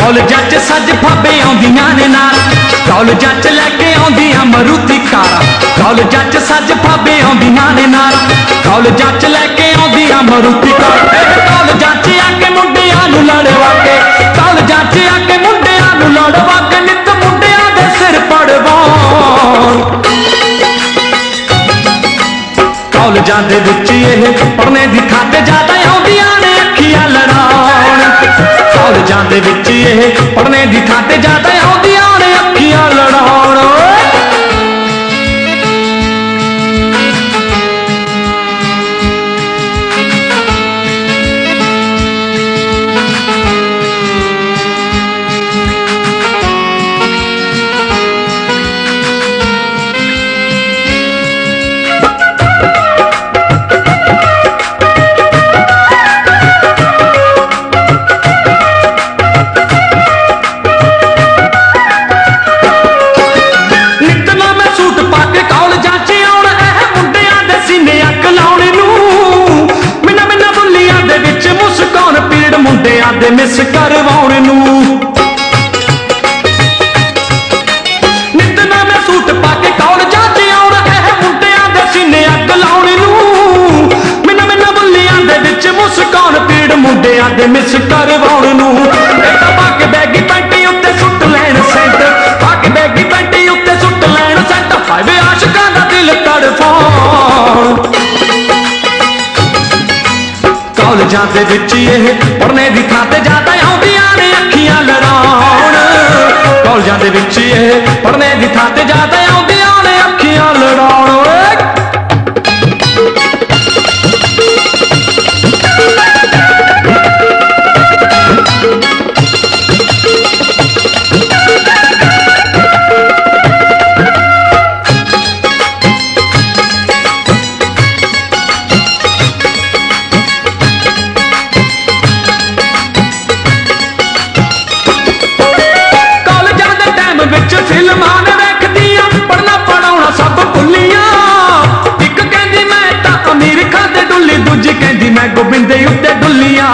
ਕਾਲਜਾਂ 'ਚ ਸੱਜ ਫਾਬੇ ਆਉਂਦੀਆਂ ਨੇ ਨਾਲ, ਕਾਲਜਾਂ 'ਚ ਲੈ ਕੇ ਆਉਂਦੀਆਂ ਮਰੂਤੀ ਕਾਰਾਂ, ਕਾਲਜਾਂ 'ਚ ਸੱਜ ਫਾਬੇ ਆਉਂਦੀਆਂ ਨੇ ਨਾਲ, ਕਾਲਜਾਂ 'ਚ ਲੈ ਕੇ ਆਉਂਦੀਆਂ ਮਰੂਤੀ ਕਾਰਾਂ। ਇਹ ਕਾਲਜਾਂ 'ਚ ਆ ਕੇ ਮੁੰਡਿਆਂ ਨੂੰ ਲੜਵਾ ਕੇ, ਕਾਲਜਾਂ 'ਚ ਆ ਕੇ ਮੁੰਡਿਆਂ ਨੂੰ ਲੜਵਾ ਕੇ ਨਿੱਤ ਮੁੰਡਿਆਂ ਦੇ ਸਿਰ ਪੜਵਾਉਣ। ਕਾਲਜਾਂ ਦੇ ਵਿੱਚ ਇਹ ਪੜ੍ਹਨੇ ਦੀ ਥਾਂ ਤੇ ਜ਼ਿਆਦਾ ਆਉਂਦੀਆਂ ਨੇ ਅੱਖੀਆਂ ਲੜਾਉਣ, ਕਾਲਜਾਂ ਦੇ ਵਿੱਚ ਇਹ ਪੜ੍ਹਨੇ ਦੀ ਥਾਂ ਤੇ ਜ਼ਿਆਦਾ ਆਉਂਦੀਆਂ ਨੇ ਅੱਖੀਆਂ ਲੜਾਉਣ। ਮੁੰਡਿਆਂ ਦੇ ਮਿਸ ਕਰਵਾਉਣ ਨੂੰ ਨਿੱਤ ਨਵੇਂ ਸੂਟ ਪਾ ਕੇ ਕਾਲਜਾਂ 'ਚ ਆਉਣ, ਇਹ ਮੁੰਡਿਆਂ ਦੇ ਸੀਨੇ ਅੱਗ ਲਾਉਣ ਨੂੰ। ਮਿੰਨਾ ਬੁੱਲੀਆਂ ਦੇ ਵਿੱਚ ਮੁਸਕਾਨ ਪੀੜ ਮੁੰਡਿਆਂ ਦੇ ਮਿਸ ਕਰਵਾਉਣ ਨੂੰ। ਇਹ ਤਾਂ ਪਾ ਕੇ ਬੈਗੀ ਪੈਂਟੀ ਉੱਤੇ ਸੁੱਟ ਲੈਣ ਸੈਂਟ, ਪਾ ਕੇ ਬੈਗੀ ਪੈਂਟੀ ਉੱਤੇ ਸੁੱਟ ਲੈਣ ਸੈਂਟ, ਹਾਏ ਆਸ਼ਿਕਾਂ ਦਾ ਦਿਲ ਤੜਫਾਉਣ। ਕਾਲਜਾਂ ਦੇ ਵਿੱਚ ਇਹ ਪੜ੍ਹਨੇ ਦੀ ਥਾਂ ਤੇ ਜ਼ਿਆਦਾ ਆਉਂਦੀਆਂ ਨੇ ਅੱਖੀਆਂ ਲੜਾਉਣ, ਕਾਲਜਾਂ ਦੇ ਵਿੱਚ ਇਹ ਪੜ੍ਹਨੇ ਦੀ ਥਾਂ ਤੇ ਜ਼ਿਆਦਾ ਆਉਂਦੀਆਂ ਨੇ ਅੱਖੀਆਂ ਲੜਾਉਣ। ਫਿਲਮਾਂ ਨੇ ਵੇਖਦੀਆਂ ਪੜ੍ਹਨਾ ਪੜਾਉਣਾ ਸਭ ਭੁੱਲੀਆਂ, ਇੱਕ ਕਹਿੰਦੀ ਮੈਂ ਤਾਂ ਅਮੀਰ ਖਾਨ ਤੇ ਡੁੱਲੀ, ਦੂਜੀ ਕਹਿੰਦੀ ਮੈਂ ਗੋਬਿੰਦੇ ਉੱਤੇ ਡੁੱਲੀਆਂ।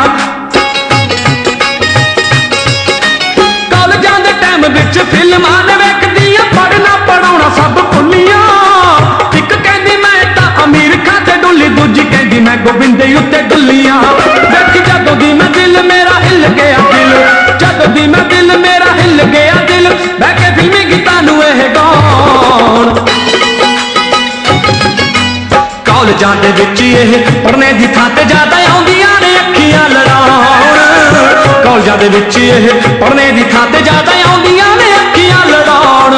ਕਾਲਜਾਂ ਦੇ ਟਾਈਮ ਵਿੱਚ ਫਿਲਮਾਂ ਨੇ ਵੇਖਦੀਆਂ ਪੜ੍ਹਨਾ ਪੜਾਉਣਾ ਸਭ ਭੁੱਲੀਆਂ, ਇੱਕ ਕਹਿੰਦੀ ਮੈਂ ਤਾਂ ਅਮੀਰ ਖਾਨ ਤੇ ਡੁੱਲੀ, ਦੂਜੀ ਕਹਿੰਦੀ ਮੈਂ ਗੋਬਿੰਦੇ ਉੱਤੇ ਡੁੱਲੀਆਂ। ਵੇਖੀ ਜਦੋਂ ਦੀ ਮੈਂ ਦਿਲ ਮੇਰਾ ਹਿੱਲ ਗਿਆ ਦਿਲ, ਜਦੋਂ ਦੀ ਮੈਂ ਦਿਲ ਮੇਰਾ ਹਿੱਲ ਗਿਆ ਦਿਲ, ਬਹਿ ਕੇ ਫਿਲਮੀ ਗੀਤਾਂ ਨੂੰ ਇਹ ਗਾਉਣ। ਕਾਲਜਾਂ ਦੇ ਵਿੱਚ ਇਹ ਪੜ੍ਹਨੇ ਦੀ ਥਾਂ ਤੇ ਜ਼ਿਆਦਾ ਆਉਂਦੀਆਂ ਨੇ ਅੱਖੀਆਂ ਲੜਾਉਣ, ਕਾਲਜਾਂ ਦੇ ਵਿੱਚ ਇਹ ਪੜ੍ਹਨੇ ਦੀ ਥਾਂ ਤੇ ਜ਼ਿਆਦਾ ਆਉਂਦੀਆਂ ਨੇ ਅੱਖੀਆਂ ਲੜਾਉਣ।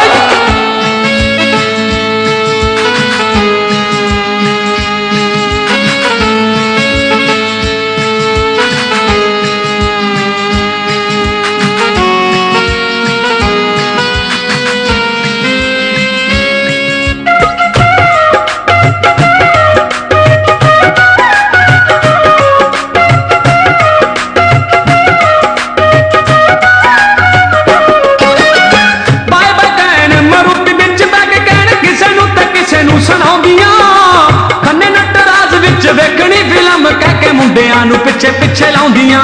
ਵੇਖਣੀ ਫਿਲਮ ਕਹਿ ਕੇ ਮੁੰਡਿਆਂ ਨੂੰ ਪਿੱਛੇ ਪਿੱਛੇ ਲਾਉਂਦੀਆਂ,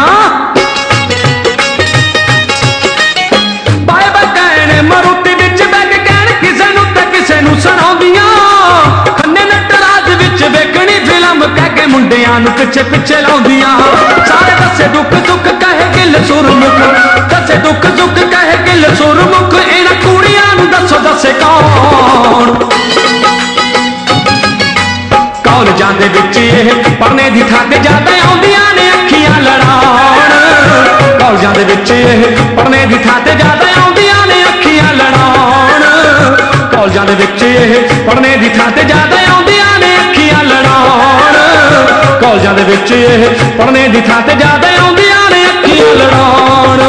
ਬਾਏ ਬਾਏ ਕਹਿਣ ਮਰੂਤੀ ਵਿੱਚ ਬਹਿ ਕੇ ਕਹਿਣ ਕਿਸੇ ਨੂੰ ਤੇ ਕਿਸੇ ਨੂੰ ਸੁਣਾਉਂਦੀਆਂ। ਖੰਨੇ ਨਟਰਾਜ ਵਿੱਚ ਵੇਖਣੀ ਫਿਲਮ ਕਹਿ ਕੇ ਮੁੰਡਿਆਂ ਨੂੰ ਪਿੱਛੇ ਪਿੱਛੇ ਲਾਉਂਦੀਆਂ। ਸਾਰੇ ਦੱਸੇ ਦੁੱਖ ਸੁੱਖ ਕਹੇ ਗਿੱਲ ਸੁਰਮੁਖ, ਦੱਸੇ ਦੁੱਖ ਸੁੱਖ ਕਹੇ ਗਿੱਲ ਸੁਰਮੁਖ, ਇਹਨਾਂ ਕੁੜੀਆਂ ਨੂੰ ਦੱਸੋ ਦੱਸੇ ਕੌਣ। ਕਾਲਜਾਂ ਦੇ ਵਿੱਚ ਇਹ ਪੜ੍ਹਨੇ ਦੀ ਥਾਂ ਤੇ ਜ਼ਿਆਦਾ ਆਉਂਦੀਆਂ ਨੇ ਅੱਖੀਆਂ ਲੜਾਉਣ, ਕਾਲਜਾਂ ਦੇ ਵਿੱਚ ਇਹ ਪੜ੍ਹਨੇ ਦੀ ਥਾਂ ਤੇ ਜ਼ਿਆਦਾ ਆਉਂਦੀਆਂ ਨੇ ਅੱਖੀਆਂ ਲੜਾਉਣ, ਕਾਲਜਾਂ ਦੇ ਵਿੱਚ ਇਹ ਪੜ੍ਹਨੇ ਦੀ ਥਾਂ ਤੇ ਜ਼ਿਆਦਾ ਆਉਂਦੀਆਂ ਨੇ ਅੱਖੀਆਂ ਲੜਾਉਣ, ਕਾਲਜਾਂ ਦੇ ਵਿੱਚ ਇਹ ਪੜ੍ਹਨੇ ਦੀ ਥਾਂ ਤੇ ਜ਼ਿਆਦਾ ਆਉਂਦੀਆਂ ਨੇ ਅੱਖੀਆਂ ਲੜਾਉਣ।